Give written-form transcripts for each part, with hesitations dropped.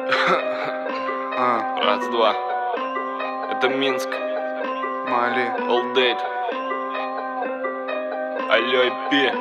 Раз, два. Это Минск. Мали. Олдейт. Алло, пи.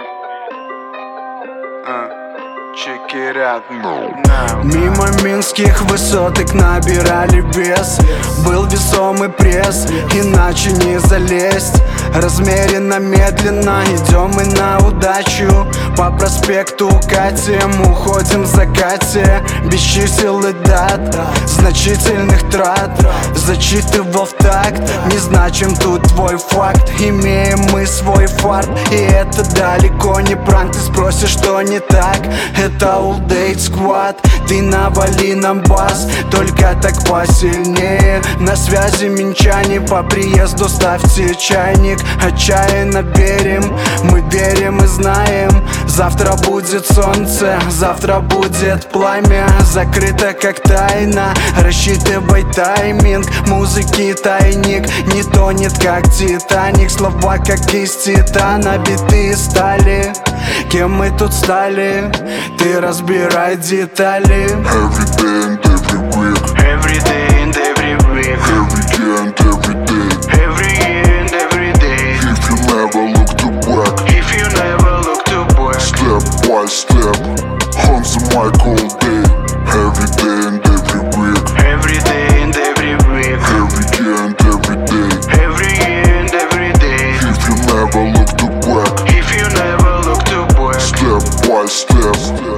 Чекирят. Мимо минских высоток набирали вес. Был весомый пресс, иначе не залезть. Размеренно, медленно идем мы на удачу. По проспекту катим, уходим в закате. Без чисел и дат, значительных трат. Зачитывал в такт, не значим тут твой факт. Имеем мы свой фарт, и это далеко не пранк. Ты спросишь, что не так? Это Олдейт Squad. Ты навали нам бас, только так посильнее. На связи минчане, по приезду ставьте чайник. Отчаянно верим, мы верим и знаем. Завтра будет солнце, завтра будет пламя. Закрыто как тайна, рассчитывай тайминг. Музыки тайник не тонет как Титаник. Слова как из титана, биты из стали. Кем мы тут стали? Ты разбирай детали. Every day and every week. Every day and every week. Every year and every day. Every year and every day. If you never look to back. If you never look to back. Step by step, on the mic all day. Every day and every week. Every day and every week. Every year and every day. Every year and every day. If you never look to back. If you never look to back. Step by step.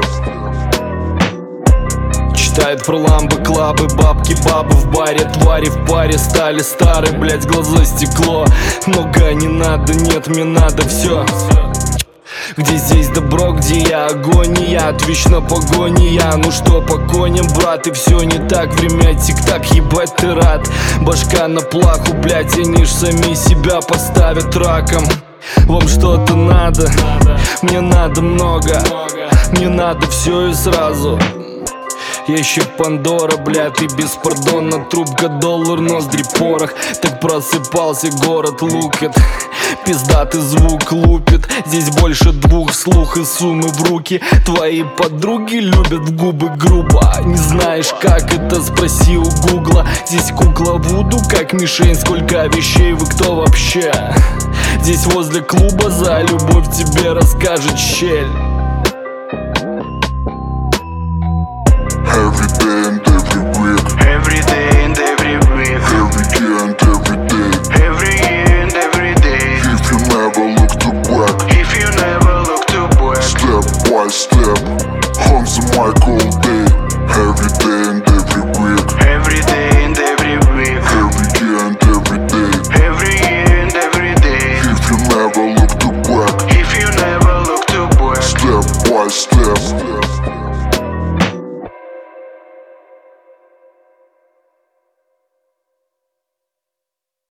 Читает про ламбы, клабы, бабки, бабы в баре. Твари в паре стали старые, блять, глаза стекло. Много не надо, нет, мне надо все. Где здесь добро, где я агония? Отвечу на погония. Ну что по коням, брат, и все не так. Время тик-так, ебать ты рад. Башка на плаху, блять, они ж сами себя поставят раком. Вам что-то надо, мне надо много. Мне надо все и сразу. Ящик Пандора, блядь, и беспардонно. Трубка, доллар, ноздри, порох. Так просыпался город Лукет. Пиздатый звук лупит. Здесь больше двух слух и суммы в руки. Твои подруги любят в губы грубо. Не знаешь, как это, спроси у гугла. Здесь кукла Вуду, как мишень. Сколько вещей, вы кто вообще? Здесь возле клуба за любовь тебе расскажет щель.